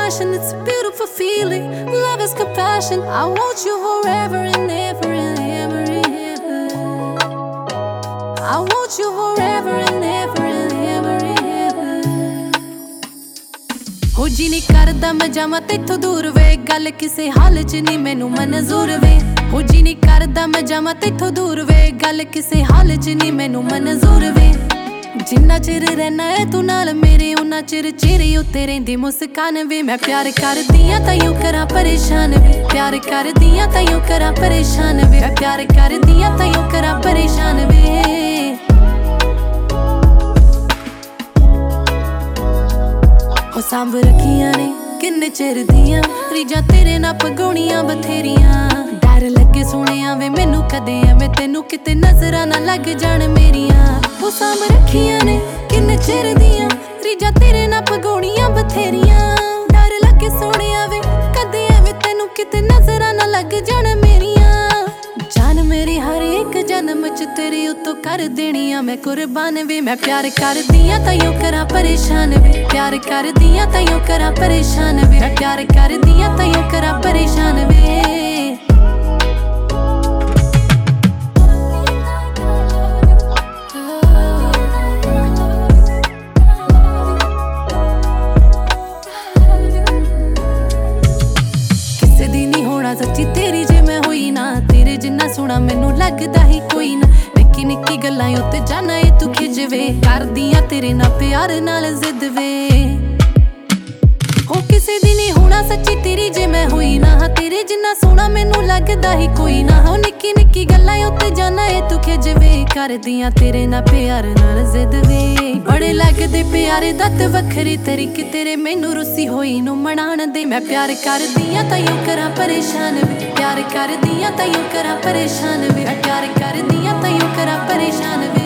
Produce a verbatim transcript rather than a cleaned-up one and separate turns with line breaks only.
passion, it's a beautiful feeling. Love is compassion. I want you forever and ever and ever and ever. I want you forever and ever and ever and ever. ਹੋ ਜੀ ਨਹੀਂ ਕਰਦਾ ਮੈਂ ਜਾਵਾਂ ਤੇਥੋਂ ਦੂਰ ਵੇ, ਗੱਲ ਕਿਸੇ ਹਾਲ ਚ ਨਹੀਂ ਮੈਨੂੰ ਮਨਜ਼ੂਰ ਵੇ। ਹੋ ਜੀ ਨਹੀਂ ਕਰਦਾ ਮੈਂ ਜਾਵਾਂ ਤੇਥੋਂ ਦੂਰ ਵੇ, ਗੱਲ ਕਿਸੇ ਹਾਲ ਚ ਨਹੀਂ ਮੈਨੂੰ ਮਨਜ਼ੂਰ ਵੇ। ਜਿੰਨਾ ਚਿਰ ਰਹਿਣਾ ਏ ਤੂੰ ਨਾਲ ਮੇਰੇ, ਉਨਾ ਚਿਰ ਚਿਹਰੇ ਉੱਤੇ ਰਹਿੰਦੀ ਮੁਸਕਾਨ ਵੇ। ਮੈਂ ਪਿਆਰ ਕਰਦੀ ਆਂ ਤਾਈਓ ਕਰਾਂ ਪਰੇਸ਼ਾਨ ਵੇ, ਪਿਆਰ ਕਰਦੀ ਆਂ ਤਾਈਓ ਕਰਾਂ ਪਰੇਸ਼ਾਨ ਵੇ। ਮੈਂ ਪਿਆਰ ਕਰਦੀ ਆਂ ਤਾਈਓ ਕਰਾਂ ਪਰੇਸ਼ਾਨ ਵੇ। ਹੋ ਸਾਂਭ ਰੱਖੀਆਂ ਨੇ ਕਿੰਨੇ ਚਿਰ ਦੀਆਂ ਰੀਜਾਂ ਤੇਰੇ ਨਾਲ ਪਗਾਉਣੀਆਂ ਬਥੇਰੀਆਂ। ਡਰ ਲੱਗੇ ਸੁਣਿਆ ਵੇ ਮੈਨੂੰ ਕਦੇ ਐਵੇਂ ਤੈਨੂੰ ਕਿਤੇ ਨਜ਼ਰਾਂ ਨਾ ਲੱਗ ਜਾਣ ਮੇਰੀਆਂ। ਹੋ ਸਾਂਭ ਰੱਖੀਆਂ ਨੇ ਕਿੰਨੇ ਚਿਰ ਦੀਆਂ ਰੀਜਾਂ ਤੇਰੇ ਨਾਲ ਪਗਾਉਣੀਆਂ ਬਥੇਰੀਆਂ। ਡਰ ਲੱਗੇ ਸੁਣਿਆ ਵੇ ਕਦੇ ਐਵੇਂ ਤੈਨੂੰ ਕਿਤੇ ਨਜ਼ਰਾਂ ਨਾ ਲੱਗ ਜਾਣ ਮੇਰੀਆਂ। ਜਾਨ ਮੇਰੀ ਹਰ ਇੱਕ ਜਨਮ ਚ ਤੇਰੇ ਉੱਤੋਂ ਕਰ ਦੇਣੀ ਆ ਮੈਂ ਕੁਰਬਾਨ ਵੇ। ਮੈਂ ਪਿਆਰ ਕਰਦੀ ਆਂ ਤਾਈਓ ਕਰਾਂ ਪਰੇਸ਼ਾਨ ਵੇ, ਪਿਆਰ ਕਰਦੀ ਆਂ ਤਾਈਓ ਕਰਾਂ ਪਰੇਸ਼ਾਨ ਵੇ। ਮੈਂ ਪਿਆਰ ਕਰਦੀ ਆਂ ਤਾਈਓ ਕਰਾਂ ਪਰੇਸ਼ਾਨ ਵੇ। ਕਿਸੇ ਦੀ ਨਹੀਂ ਹੋਣਾ ਸੱਚੀ ਤੇਰੀ ਜੇ ਮੈਂ ਹੋਈ ਨਾ, ਤੇਰੇ ਜਿੰਨਾ ਸੋਹਣਾ ਮੈਨੂੰ ਲੱਗਦਾ ਹੀ ਕੋਈ ਨਾ। ਨਿੱਕੀ ਨਿੱਕੀ ਗੱਲਾਂ ਉੱਤੇ ਜਾਣਾ ਏ ਤੂੰ ਖਿਜਵੇ, ਕਰਦੀ ਆਂ ਤੇਰੇ ਨਾਲ ਪਿਆਰ ਨਾਲ ਜ਼ਿੱਦ ਵੇ। ਹੋ ਕਿਸੇ ਦੀ ਨਹੀਂ ਹੋਣਾ ਸੱਚੀ ਤੇਰੀ ਜੇ ਮੈਂ ਹੋਈ ਨਾ, ਤੇਰੇ ਜਿੰਨਾ ਸੋਹਣਾ ਮੈਨੂੰ ਲੱਗਦਾ ਹੀ ਕੋਈ ਨਾ। ਹੋ ਨਿੱਕੀ ਨਿੱਕੀ ਗੱਲਾਂ ਉੱਤੇ ਜਾਣਾ ਏ ਤੂੰ ਖਿਜਵੇ, ਕਰਦੀ ਆਂ ਤੇਰੇ ਨਾਲ ਪਿਆਰ ਨਾਲ ਜ਼ਿੱਦ ਵੇ। ਬੜੇ ਲੱਗਦੇ ਪਿਆਰੇ ਦੱਤ ਵੱਖਰੇ ਤਰੀਕੇ ਤੇਰੇ ਮੈਨੂੰ ਰੁੱਸੀ ਹੋਈ ਨੂੰ ਮਨਾਉਣ ਦੇ। ਮੈਂ ਪਿਆਰ ਕਰਦੀ ਆਂ ਤਾਈਓ ਕਰਾਂ ਪਰੇਸ਼ਾਨ ਵੇ, ਪਿਆਰ ਕਰਦੀ ਆਂ ਤਾਈਓ ਕਰਾਂ ਪਰੇਸ਼ਾਨ ਵੇ। ਪਿਆਰ ਕਰਦੀ ਆਂ ਤਾਈਓ ਕਰਾਂ ਪਰੇਸ਼ਾਨ ਵੇ।